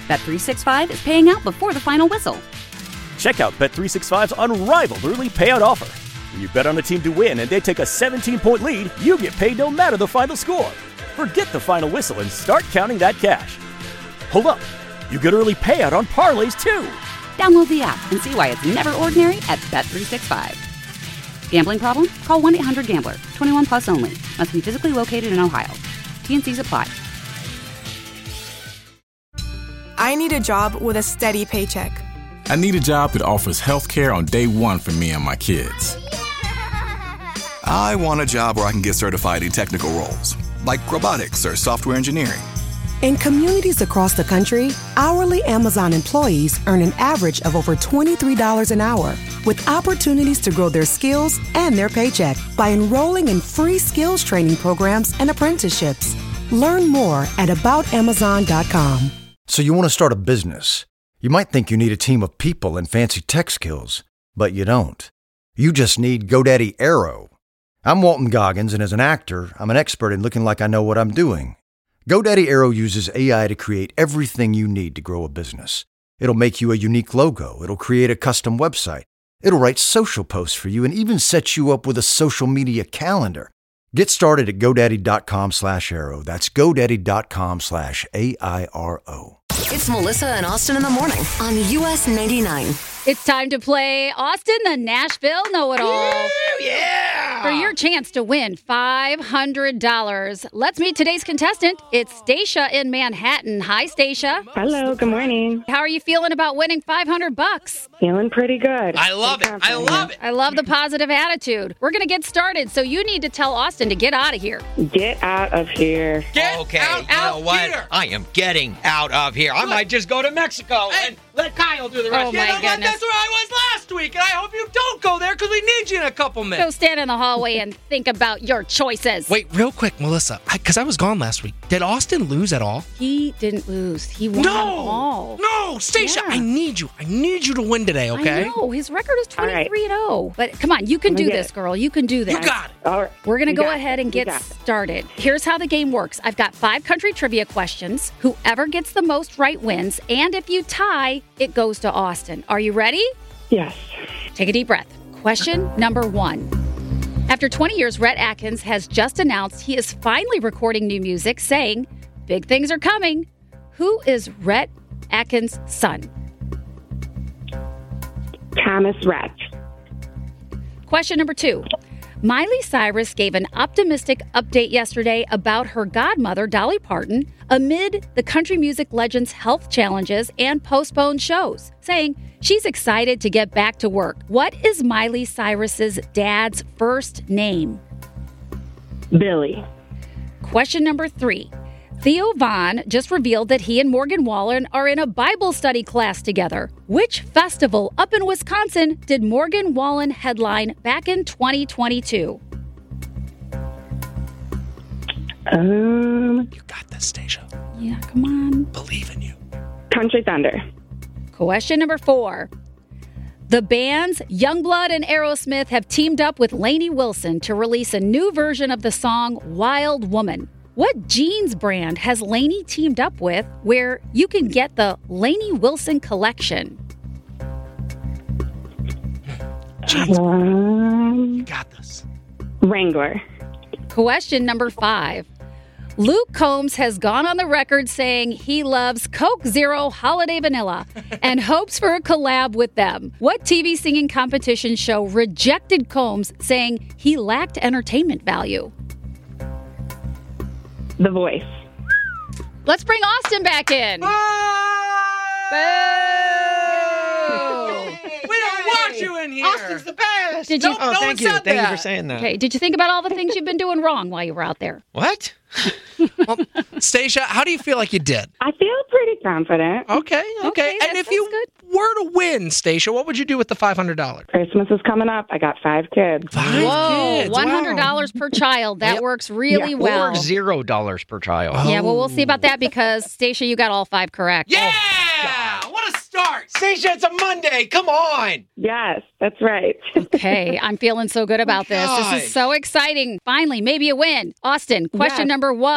Bet365 is paying out before the final whistle. Check out Bet365's unrivaled early payout offer. When you bet on a team to win and they take a 17-point lead, you get paid no matter the final score. Forget the final whistle and start counting that cash. Hold up. You get early payout on parlays, too. Download the app and see why it's never ordinary at Bet365. Gambling problem? Call 1-800-GAMBLER. 21 plus only. Must be physically located in Ohio. T&Cs apply. I need a job with a steady paycheck. I need a job that offers health care on day one for me and my kids. I want a job where I can get certified in technical roles, like robotics or software engineering. In communities across the country, hourly Amazon employees earn an average of over $23 an hour, with opportunities to grow their skills and their paycheck by enrolling in free skills training programs and apprenticeships. Learn more at aboutamazon.com. So you want to start a business. You might think you need a team of people and fancy tech skills, but you don't. You just need GoDaddy Aero. I'm Walton Goggins, and as an actor, I'm an expert in looking like I know what I'm doing. GoDaddy Aero uses AI to create everything you need to grow a business. It'll make you a unique logo. It'll create a custom website. It'll write social posts for you and even set you up with a social media calendar. Get started at GoDaddy.com/Aero. That's GoDaddy.com/AIRO. It's Melissa and Austin in the morning on US 99. It's time to play Austin, the Nashville Know-It-All. Yeah! For your chance to win $500. Let's meet today's contestant. It's Stacia in Manhattan. Hi, Stacia. Hello, good morning. How are you feeling about winning $500? Feeling pretty good. I love it. I love it. I love the positive attitude. We're going to get started, so you need to tell Austin to get out of here. Get out of here. Get out you know what? here. I am getting out of here. I might just go to Mexico and let Kyle do the rest. Oh, my goodness. That's where I was last week, and I hope you don't go there because we need you in a couple Go minutes. stand in the hallway and think about your choices. Wait, real quick, Melissa, because I was gone last week. Did Austin lose at all? He didn't lose. He won them all. No, Stacia, Yeah. I need you. I need you to win today, okay? I know. His record is 23-0. But come on, you can do this, girl. You can do this. You got it. All right. We're going to You go got ahead it. and You get got it. started. Here's how the game works. I've got 5 country trivia questions. Whoever gets the most right wins. And if you tie, it goes to Austin. Are you ready? Yes. Take a deep breath. Question number 1. After 20 years, Rhett Akins has just announced he is finally recording new music, saying, "Big things are coming." Who is Rhett Akins' son? Thomas Rhett. Question number 2. Miley Cyrus gave an optimistic update yesterday about her godmother, Dolly Parton, amid the country music legend's health challenges and postponed shows, saying she's excited to get back to work. What is Miley Cyrus's dad's first name? Billy. Question number 3. Theo Von just revealed that he and Morgan Wallen are in a Bible study class together. Which festival up in Wisconsin did Morgan Wallen headline back in 2022? Um, You got this, Stacia. Yeah, come on. Believe in you. Country Thunder. Question number 4. The bands Youngblood and Aerosmith have teamed up with Lainey Wilson to release a new version of the song Wild Woman. What jeans brand has Lainey teamed up with where you can get the Lainey Wilson collection? You got this. Wrangler. Question number 5. Luke Combs has gone on the record saying he loves Coke Zero Holiday Vanilla and hopes for a collab with them. What TV singing competition show rejected Combs, saying he lacked entertainment value? The Voice. Let's bring Austin back in. Boo! We don't want you in here. Austin's the best. Did you? No Thank you. Thank you for saying that. Okay. Did you think about all the things you've been doing wrong while you were out there? What? Well, Stacia, how do you feel like you did? I feel pretty confident. Okay. Okay, that And if sounds you good. were to win, Stacia, what would you do with the $500? Christmas is coming up. I got 5 kids. Whoa, kids, $100 per child. That Yep. works really well. Or $0 per child. Yeah, well, we'll see about that because, Stacia, you got all 5 correct. Yeah! What a start! Stacia, it's a Monday. Come on. Yes, that's right. Okay, I'm feeling so good about this. This is so exciting. Finally, maybe a win. Austin, question Yes. number 1.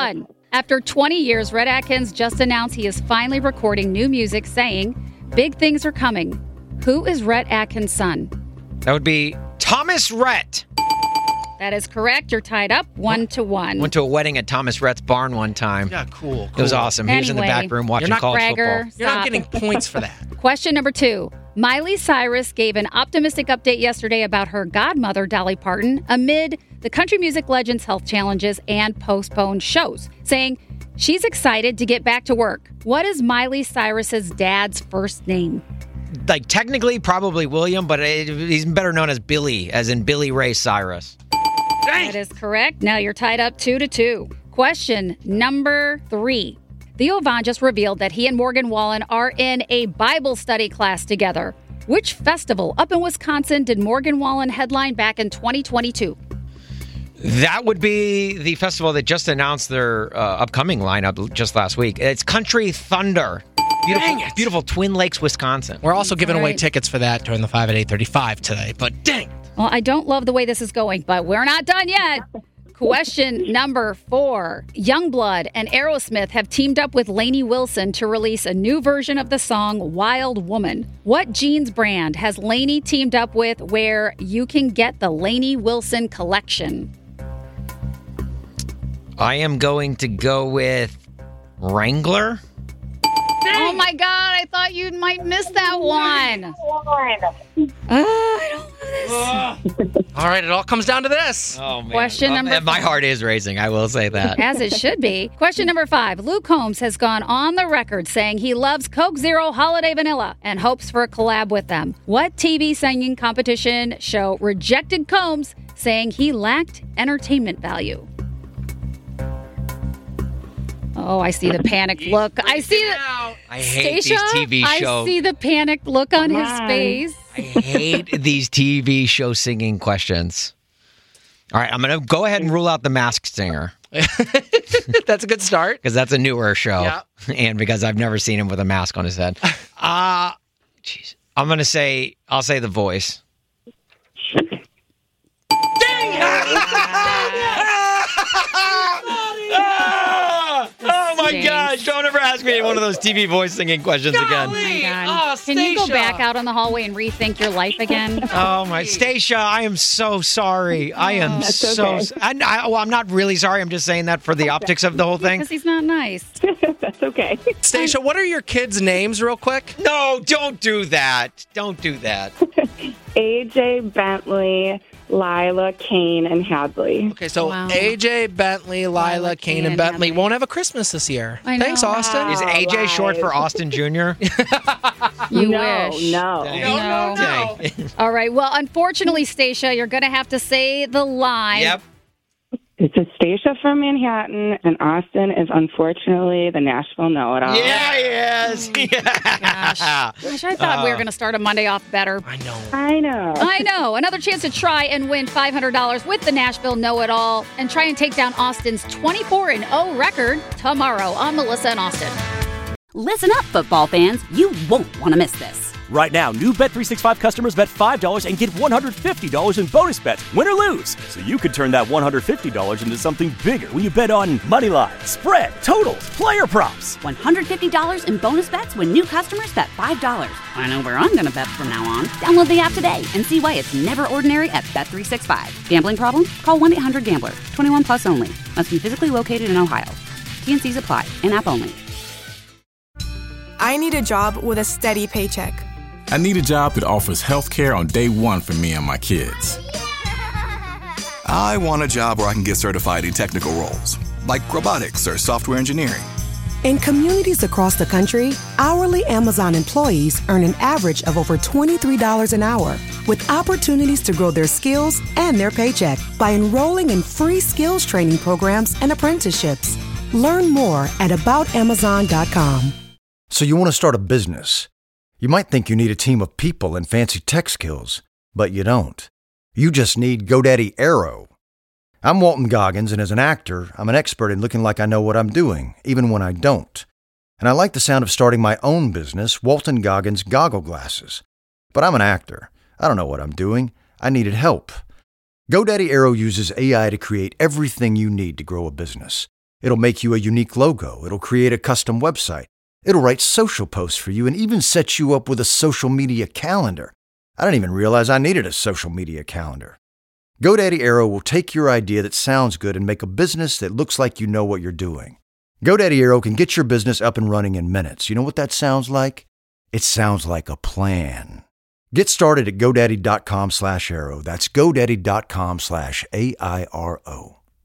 After 20 years, Rhett Akins just announced he is finally recording new music, saying, "Big things are coming." Who is Rhett Akins' son? That would be Thomas Rhett. That is correct. You're tied up 1-1. Went to a wedding at Thomas Rhett's barn one time. Yeah, cool. It was awesome. He was in the back room watching college football. You're not getting points for that. Question number 2. Miley Cyrus gave an optimistic update yesterday about her godmother, Dolly Parton, amid the country music legend's health challenges and postponed shows, saying she's excited to get back to work. What is Miley Cyrus's dad's first name? Like, technically, probably William, but he's better known as Billy, as in Billy Ray Cyrus. That is correct. Now you're tied up 2-2. Question number 3. Theo Von just revealed that he and Morgan Wallen are in a Bible study class together. Which festival up in Wisconsin did Morgan Wallen headline back in 2022? That would be the festival that just announced their upcoming lineup just last week. It's Country Thunder. Beautiful Twin Lakes, Wisconsin. We're also giving away tickets for that during the 5 at 8:35 today, but dang. Well, I don't love the way this is going, but we're not done yet. Question number 4. Youngblood and Aerosmith have teamed up with Lainey Wilson to release a new version of the song Wild Woman. What jeans brand has Lainey teamed up with where you can get the Lainey Wilson collection? I am going to go with Wrangler. Oh my God, I thought you might miss that one. I don't love this. All right, it all comes down to this. Oh, man. Question number My heart is racing, I will say that. As it should be. Question number 5. Luke Combs has gone on the record saying he loves Coke Zero Holiday Vanilla and hopes for a collab with them. What TV singing competition show rejected Combs, saying he lacked entertainment value? Oh, I see the panicked look. I see the... I hate Stacia, these TV shows. I see the panicked look on his face. I hate these TV show singing questions. All right, I'm going to go ahead and rule out The Masked Singer. That's a good start. Because that's a newer show. Yeah. And because I've never seen him with a mask on his head. Jeez. I'm going to say, I'll say The Voice. Oh my gosh, don't ever ask me one of those TV voice singing questions again. Oh my God. Can you go back out on the hallway and rethink your life again? Oh my, Stacia, I am so sorry. I am so. I'm not really sorry. I'm just saying that for the optics of the whole thing. Because he's not nice. That's okay. Stacia, what are your kids' names, real quick? No, don't do that. Don't do that. AJ, Bentley, Lila, Kane, and Hadley. Okay, so AJ, Bentley, Lila, Kane, and Bentley won't have a Christmas this year. Thanks, Austin. Is AJ short for Austin Jr.? You No, wish. no. All right. Well, unfortunately, Stacia, you're going to have to say the line. Yep. It's a Stacia from Manhattan, and Austin is unfortunately the Nashville know-it-all. Yeah, he is. Gosh, I thought we were going to start a Monday off better. I know. I know. Another chance to try and win $500 with the Nashville Know-It-All and try and take down Austin's 24-0 record tomorrow on Melissa and Austin. Listen up, football fans. You won't want to miss this. Right now, new Bet365 customers bet $5 and get $150 in bonus bets, win or lose. So you could turn that $150 into something bigger when you bet on moneyline, spread, totals, player props. $150 in bonus bets when new customers bet $5. I know where I'm going to bet from now on. Download the app today and see why it's never ordinary at Bet365. Gambling problem? Call 1-800-GAMBLER. 21 plus only. Must be physically located in Ohio. T&Cs apply. In-app only. I need a job with a steady paycheck. I need a job that offers health care on day one for me and my kids. I want a job where I can get certified in technical roles, like robotics or software engineering. In communities across the country, hourly Amazon employees earn an average of over $23 an hour, with opportunities to grow their skills and their paycheck by enrolling in free skills training programs and apprenticeships. Learn more at aboutamazon.com. So you want to start a business. You might think you need a team of people and fancy tech skills, but you don't. You just need GoDaddy Aero. I'm Walton Goggins, and as an actor, I'm an expert in looking like I know what I'm doing, even when I don't. And I like the sound of starting my own business, Walton Goggins Goggle Glasses. But I'm an actor. I don't know what I'm doing. I needed help. GoDaddy Aero uses AI to create everything you need to grow a business. It'll make you a unique logo. It'll create a custom website. It'll write social posts for you and even set you up with a social media calendar. I didn't even realize I needed a social media calendar. GoDaddy Aero will take your idea that sounds good and make a business that looks like you know what you're doing. GoDaddy Aero can get your business up and running in minutes. You know what that sounds like? It sounds like a plan. Get started at GoDaddy.com/Aero. That's GoDaddy.com/AIRO.